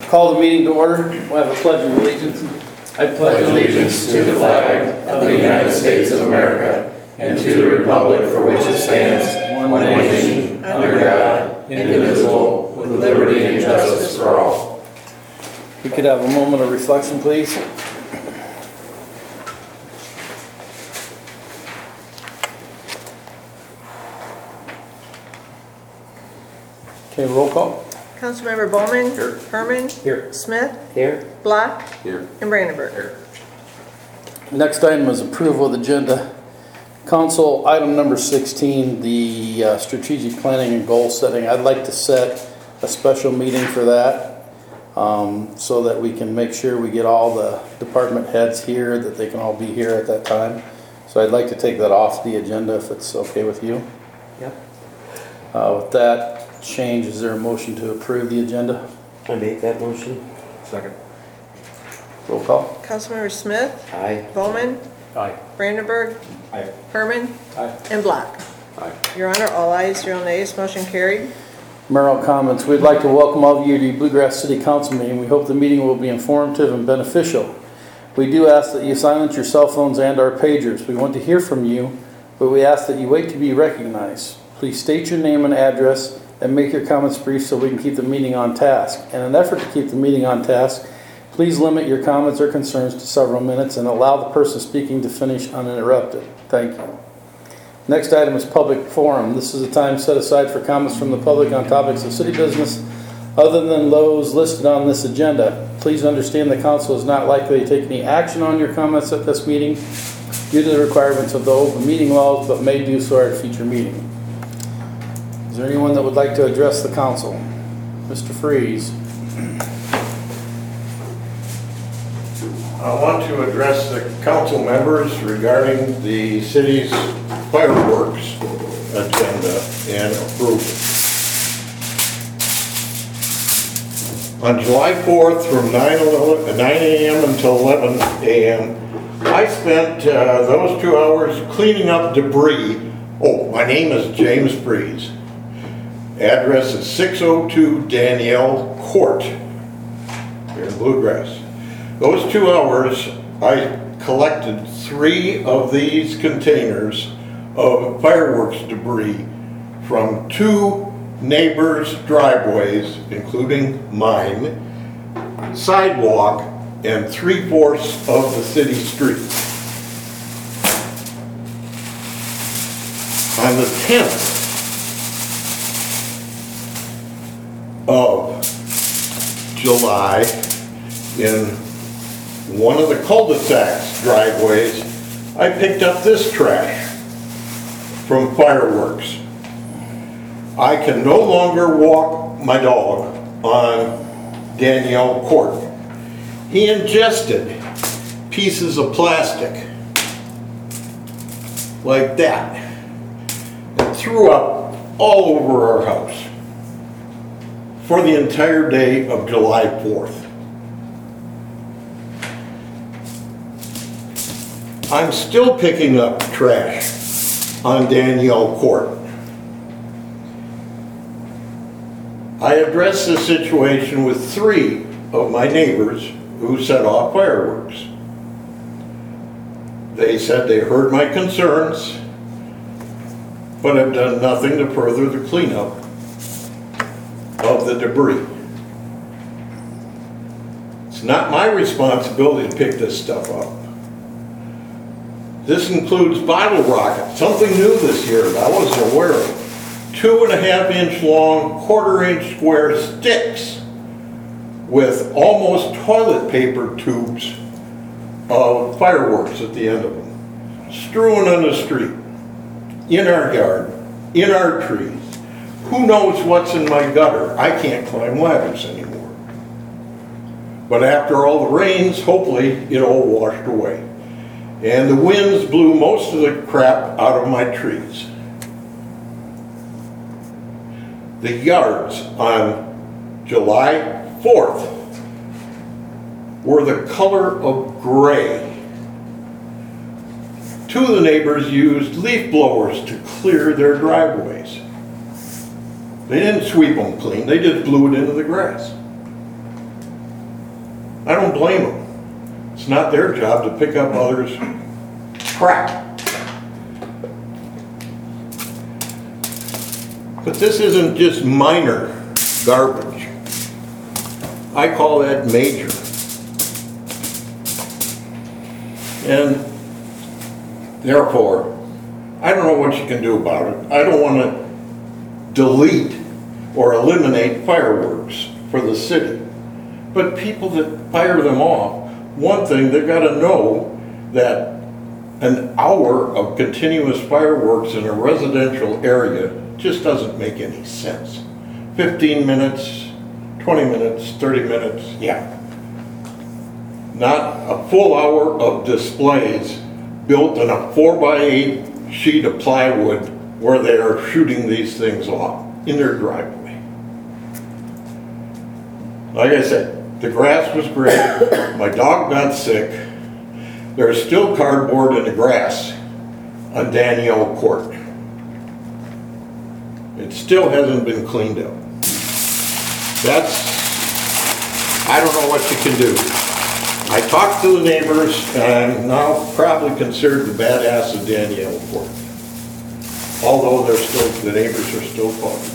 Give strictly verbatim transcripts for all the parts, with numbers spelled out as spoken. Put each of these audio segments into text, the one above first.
Call the meeting to order. We'll have a pledge of allegiance. I pledge allegiance to the flag of the United States of America and to the republic for which it stands, one nation, under God, indivisible, with liberty and justice for all. We could have a moment of reflection, please. Okay, roll call. Councilmember Bowman. Here. Herman. Here. Smith. Here. Block. Here. And Brandenburg. Here. Next item is approval of the agenda. Council item number sixteen, the uh, strategic planning and goal setting. I'd like to set a special meeting for that um, so that we can make sure we get all the department heads here, that they can all be here at that time. So I'd like to take that off the agenda if it's okay with you. Yep. Uh, with that change, is there a motion to approve the agenda? I make that motion. Second. Roll call. Councilmember Smith. Aye. Bowman. Aye. Brandenburg. Aye. Herman. Aye. And Block. Aye. Your Honor, all ayes, zero nays, motion carried. Merrill comments. We'd like to welcome all of you to the Bluegrass City Council meeting. We hope the meeting will be informative and beneficial. We do ask that you silence your cell phones and our pagers. We want to hear from you, but we ask that you wait to be recognized. Please state your name and address and make your comments brief so we can keep the meeting on task. In an effort to keep the meeting on task, please limit your comments or concerns to several minutes and allow the person speaking to finish uninterrupted. Thank you. Next item is public forum. This is a time set aside for comments from the public on topics of city business other than those listed on this agenda. Please understand the council is not likely to take any action on your comments at this meeting due to the requirements of the open meeting laws, but may do so at a future meeting. Is there anyone that would like to address the council? Mister Freeze. I want to address the council members regarding the city's fireworks agenda and approval. On July fourth from nine a m until eleven a m I spent uh, those two hours cleaning up debris. Oh, my name is James Freeze. Address is six oh two Danielle Court here in Bluegrass. Those two hours, I collected three of these containers of fireworks debris from two neighbors' driveways, including mine, sidewalk, and three-fourths of the city street. On the tenth of July, in one of the cul-de-sacs driveways, I picked up this trash from fireworks. I can no longer walk my dog on Danielle Court. He ingested pieces of plastic like that and threw up all over our house for the entire day of July fourth. I'm still picking up trash on Danielle Court. I addressed the situation with three of my neighbors who set off fireworks. They said they heard my concerns, but have done nothing to further the cleanup of the debris. It's not my responsibility to pick this stuff up. This includes bottle rockets, something new this year that I wasn't aware of. Two and a half inch long, quarter inch square sticks with almost toilet paper tubes of fireworks at the end of them. Strewn on the street, in our yard, in our trees. Who knows what's in my gutter? I can't climb ladders anymore. But after all the rains, hopefully it all washed away. And the winds blew most of the crap out of my trees. The yards on July fourth were the color of gray. Two of the neighbors used leaf blowers to clear their driveways. They didn't sweep them clean, they just blew it into the grass. I don't blame them. It's not their job to pick up others' crap. But this isn't just minor garbage. I call that major. And therefore, I don't know what you can do about it. I don't want to delete or eliminate fireworks for the city. But people that fire them off, one thing, they've got to know that an hour of continuous fireworks in a residential area just doesn't make any sense. fifteen minutes, twenty minutes, thirty minutes, yeah. Not a full hour of displays built in a four by eight sheet of plywood where they are shooting these things off in their driveway. Like I said, the grass was great. My dog got sick. There's still cardboard in the grass on Danielle Court. It still hasn't been cleaned up. That's, I don't know what you can do. I talked to the neighbors, and I'm now probably considered the badass of Danielle Court. Although they're still, the neighbors are still talking.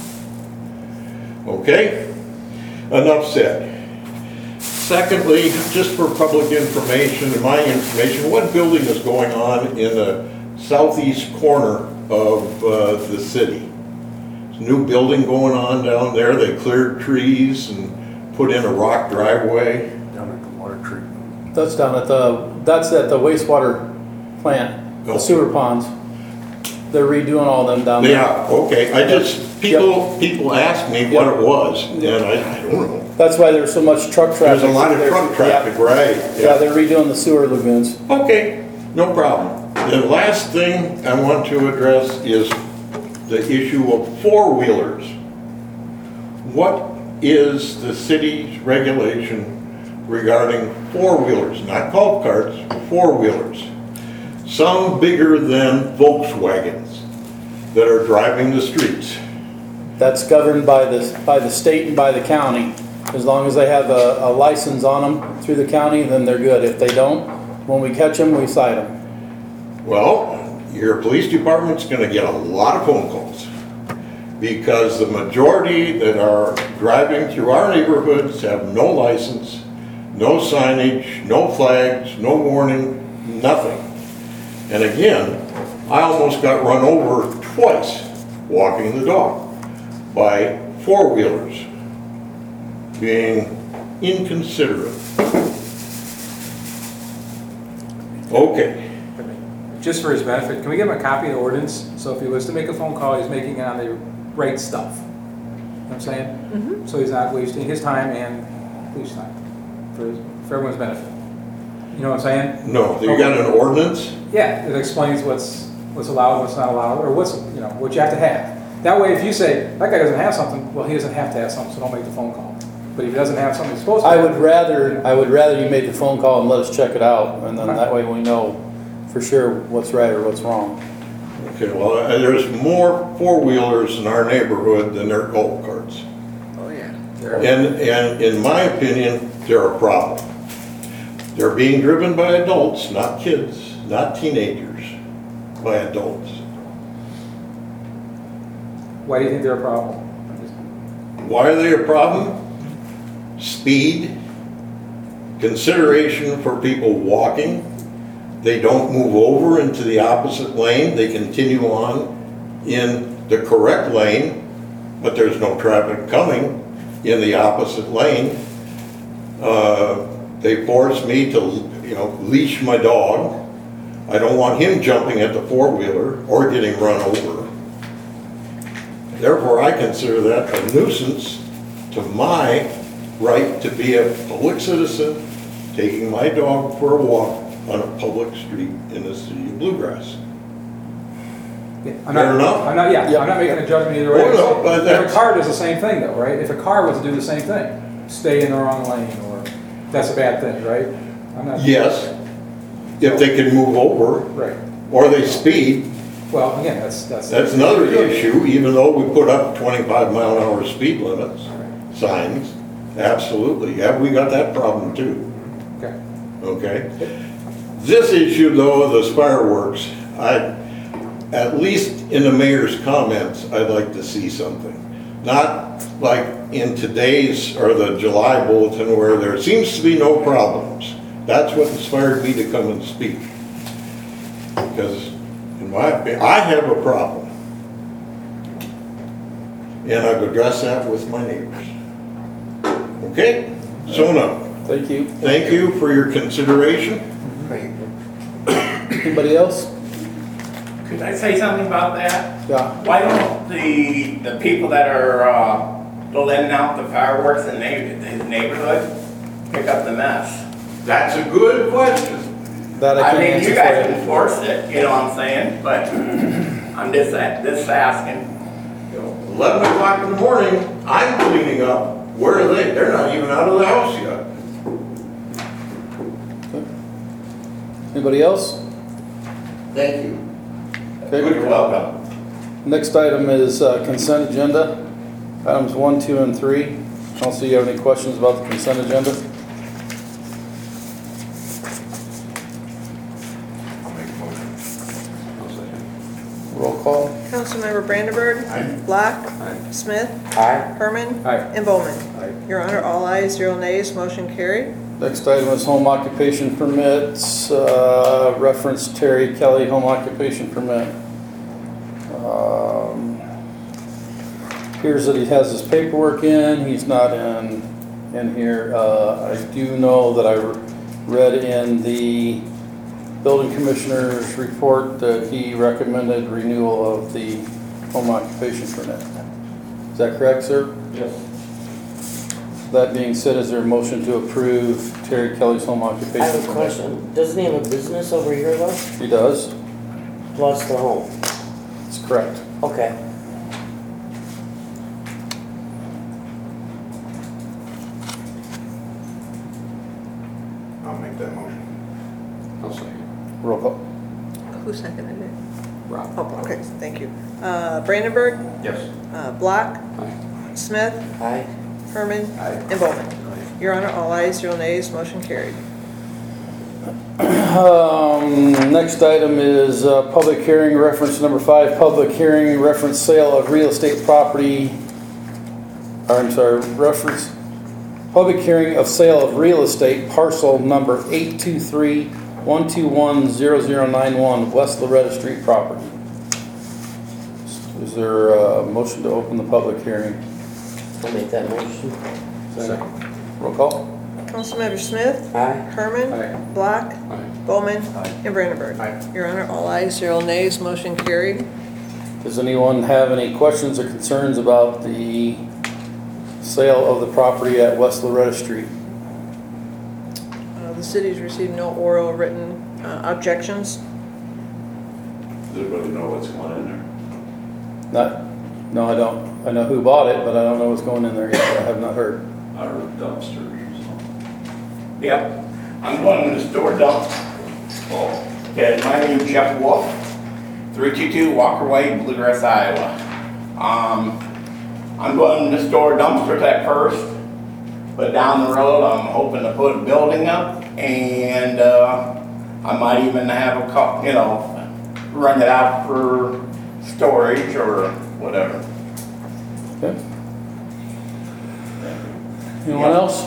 Okay? Enough said. Secondly, just for public information and my information, what building is going on in the southeast corner of uh, the city? There's a new building going on down there. They cleared trees and put in a rock driveway. Down at the water treatment. That's down at the, that's at the wastewater plant, the Okay. sewer ponds. They're redoing all them down there. Yeah, okay, I just, people, people ask me what it was, and I, I don't know. That's why there's so much truck traffic. There's a lot of there. truck traffic, Yeah. right? Yeah, they're redoing the sewer lagoons. Okay, no problem. The last thing I want to address is the issue of four-wheelers. What is the city's regulation regarding four-wheelers? Not golf carts, four-wheelers. Some bigger than Volkswagens that are driving the streets. That's governed by the, by the state and by the county. As long as they have a, a license on them through the county, then they're good. If they don't, when we catch them, we cite them. Well, your police department's gonna get a lot of phone calls because the majority that are driving through our neighborhoods have no license, no signage, no flags, no warning, nothing. And again, I almost got run over twice walking the dog by four-wheelers being inconsiderate. Okay. Just for his benefit, can we give him a copy of the ordinance? So if he was to make a phone call, he's making it on the right stuff. You know what I'm saying? Mm-hmm. So he's not wasting his time and police time for, for everyone's benefit. You know what I'm saying? No, you got an ordinance? Yeah, it explains what's, what's allowed, what's not allowed, or what's, you know, what you have to have. That way, if you say, that guy doesn't have something, well, he doesn't have to have something, so don't make the phone call. But if he doesn't have something he's supposed to I have. would rather, I would rather you made the phone call and let us check it out, and then that way we know for sure what's right or what's wrong. Okay, well, uh, there's more four-wheelers in our neighborhood than there are golf carts. Oh, yeah. And, and in my opinion, they're a problem. They're being driven by adults, not kids, not teenagers, by adults. Why do you think they're a problem? Why are they a problem? Speed, consideration for people walking. They don't move over into the opposite lane. They continue on in the correct lane, but there's no traffic coming in the opposite lane. Uh, they force me to, you know, leash my dog. I don't want him jumping at the four-wheeler or getting run over. Therefore, I consider that a nuisance to my right to be a public citizen, taking my dog for a walk on a public street in the city of Bluegrass. Yeah, I'm Fair not, enough? I'm not, yeah, Yeah. I'm not making a judgment either way. Oh, no, but If a that's- car does the same thing though, right? If a car was to do the same thing, stay in the wrong lane, or, that's a bad thing, right? I'm not. Yes, if they can move over, Right. or they speed, Well, again, that's, that's. that's another issue, even though we put up twenty-five mile an hour speed limits, signs. Absolutely, yeah, we got that problem too, Okay. okay? This issue though, of the fireworks, I, at least in the mayor's comments, I'd like to see something. Not like in today's or the July bulletin where there seems to be no problems. That's what inspired me to come and speak. Because in my opinion, I have a problem. And I've addressed that with my neighbors. Okay, so now, Thank you. thank you for your consideration. Anybody else? Could I say something about that? Yeah. Why don't the, the people that are, uh, letting out the fireworks in the his neighborhood pick up the mess? That's a good question. That I I can mean, answer you guys for you. enforce it, you know what I'm saying, but I'm just, a- just asking. Eleven o'clock in the morning, I'm cleaning up. Where are they? They're not even out of the house yet. Anybody else? Thank you. Okay. You're welcome. Next item is uh, consent agenda. Items one, two, and three. Also, you have any questions about the consent agenda? Roll call. Councilmember Brandenburg. Block. Smith. Aye. Herman. Aye. And Bowman. Your Honor, all ayes, zero nays, motion carried. Next item is home occupation permits, uh, reference Terry Kelly home occupation permit. Um, Appears that he has his paperwork in, he's not in, in here. Uh, I do know that I read in the building commissioner's report that he recommended renewal of the home occupation permit. Is that correct, sir? Yes. That being said, is there a motion to approve Terry Kelly's home occupation? I have a permit? question. Doesn't he have a business over here though? He does. Plus the home? That's correct. Okay. I'll make that motion. I'll second. Roll call. Who seconded it? Rob. Oh, okay, thank you. Uh, Brandenburg. Yes. Uh, Block. Aye. Smith. Aye. Herman. Aye. And Bowman. Your Honor, all ayes, zero nays, motion carried. Um, next item is, uh, public hearing, reference number five, public hearing, reference sale of real estate property. Or, I'm sorry, reference, public hearing of sale of real estate parcel number eight two three, one two one, zero zero nine one, West Loretta Street property. Is there a motion to open the public hearing? I'll make that motion. Second. Roll call. Councilmember Smith. Aye. Herman. Aye. Block. Aye. Bowman. Aye. And Brandenburg. Aye. Your Honor, all ayes, zero nays, motion carried. Does anyone have any questions or concerns about the sale of the property at West Loretta Street? Uh, The city's received no oral or written uh, objections. Does everybody know what's going in there? Not, no, I don't. I know who bought it, but I don't know what's going in there yet. I have not heard. Our dumpsters or Yep, I'm going to the store dump. Oh. Okay, my name is Jeff Wolf, three two two Walker Way, Bluegrass, Iowa. Um, I'm going to store dumpsters at first, but down the road I'm hoping to put a building up, and uh, I might even have a couple, you know, run it out for storage or whatever. Okay. Anyone else?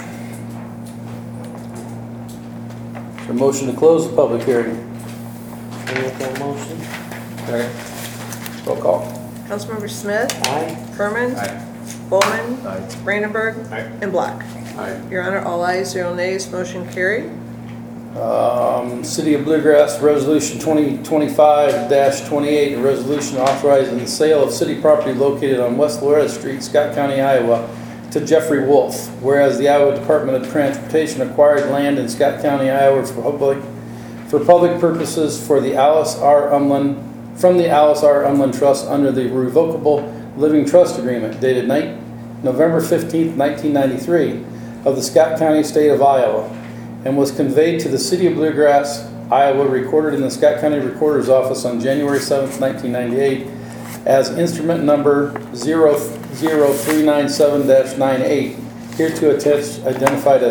Is there a motion to close the public hearing? I'll make that motion. Second. Roll call. Councilmember Smith. Aye. Herman. Aye. Bowman. Aye. Brandenburg. Aye. And Block. Aye. Your Honor, all ayes, zero nays, motion carried. Um, City of Bluegrass Resolution twenty twenty-five dash twenty-eight, a resolution authorizing the sale of city property located on West Loretta Street, Scott County, Iowa, to Jeffrey Wolf. Whereas the Iowa Department of Transportation acquired land in Scott County, Iowa for public, for public purposes for the Alice R. Umland, from the Alice R. Umland Trust under the Revocable Living Trust Agreement dated night, November fifteenth, nineteen ninety-three of the Scott County, State of Iowa, and was conveyed to the City of Bluegrass, Iowa, recorded in the Scott County Recorder's Office on January seventh, nineteen ninety-eight as instrument number zero zero three nine seven dash ninety-eight, Here to attach identified as